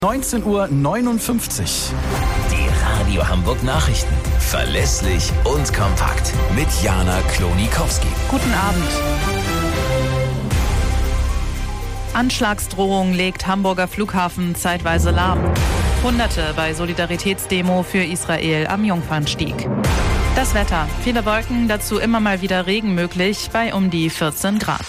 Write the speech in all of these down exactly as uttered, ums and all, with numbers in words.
neunzehn Uhr neunundfünfzig. Die Radio Hamburg Nachrichten. Verlässlich und kompakt. Mit Jana Klonikowski. Guten Abend. Anschlagsdrohung legt Hamburger Flughafen zeitweise lahm. Hunderte bei Solidaritätsdemo für Israel am Jungfernstieg. Das Wetter. Viele Wolken, dazu immer mal wieder Regen möglich bei um die vierzehn Grad.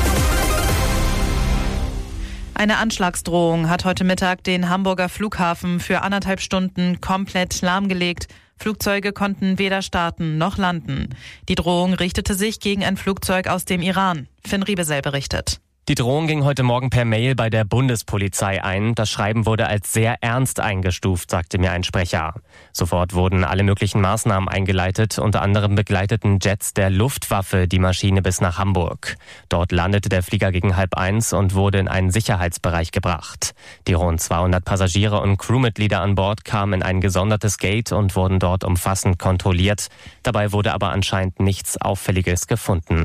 Eine Anschlagsdrohung hat heute Mittag den Hamburger Flughafen für anderthalb Stunden komplett lahmgelegt. Flugzeuge konnten weder starten noch landen. Die Drohung richtete sich gegen ein Flugzeug aus dem Iran. Finn Riebesell berichtet. Die Drohung ging heute Morgen per Mail bei der Bundespolizei ein. Das Schreiben wurde als sehr ernst eingestuft, sagte mir ein Sprecher. Sofort wurden alle möglichen Maßnahmen eingeleitet. Unter anderem begleiteten Jets der Luftwaffe die Maschine bis nach Hamburg. Dort landete der Flieger gegen halb eins und wurde in einen Sicherheitsbereich gebracht. Die rund zweihundert Passagiere und Crewmitglieder an Bord kamen in ein gesondertes Gate und wurden dort umfassend kontrolliert. Dabei wurde aber anscheinend nichts Auffälliges gefunden.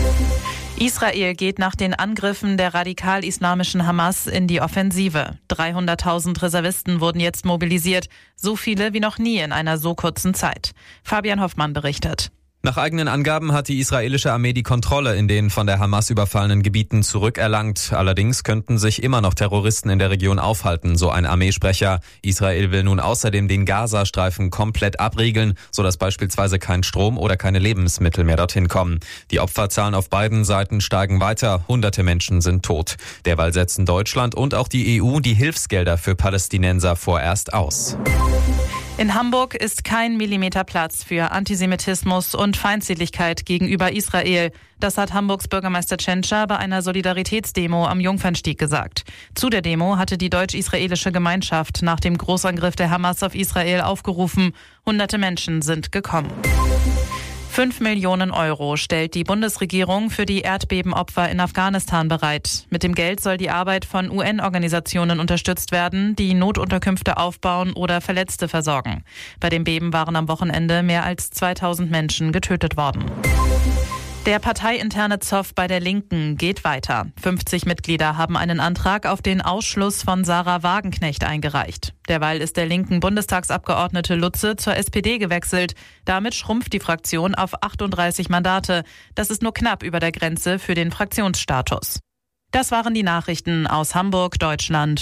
Israel geht nach den Angriffen der radikal-islamischen Hamas in die Offensive. dreihunderttausend Reservisten wurden jetzt mobilisiert, so viele wie noch nie in einer so kurzen Zeit. Fabian Hoffmann berichtet. Nach eigenen Angaben hat die israelische Armee die Kontrolle in den von der Hamas überfallenen Gebieten zurückerlangt. Allerdings könnten sich immer noch Terroristen in der Region aufhalten, so ein Armeesprecher. Israel will nun außerdem den Gazastreifen komplett abriegeln, sodass beispielsweise kein Strom oder keine Lebensmittel mehr dorthin kommen. Die Opferzahlen auf beiden Seiten steigen weiter. Hunderte Menschen sind tot. Derweil setzen Deutschland und auch die E U die Hilfsgelder für Palästinenser vorerst aus. In Hamburg ist kein Millimeter Platz für Antisemitismus und Feindseligkeit gegenüber Israel. Das hat Hamburgs Bürgermeister Tschentscher bei einer Solidaritätsdemo am Jungfernstieg gesagt. Zu der Demo hatte die deutsch-israelische Gemeinschaft nach dem Großangriff der Hamas auf Israel aufgerufen. Hunderte Menschen sind gekommen. Fünf Millionen Euro stellt die Bundesregierung für die Erdbebenopfer in Afghanistan bereit. Mit dem Geld soll die Arbeit von U N-Organisationen unterstützt werden, die Notunterkünfte aufbauen oder Verletzte versorgen. Bei dem Beben waren am Wochenende mehr als zweitausend Menschen getötet worden. Der parteiinterne Zoff bei der Linken geht weiter. fünfzig Mitglieder haben einen Antrag auf den Ausschluss von Sarah Wagenknecht eingereicht. Derweil ist der linken Bundestagsabgeordnete Lutze zur S P D gewechselt. Damit schrumpft die Fraktion auf achtunddreißig Mandate. Das ist nur knapp über der Grenze für den Fraktionsstatus. Das waren die Nachrichten aus Hamburg, Deutschland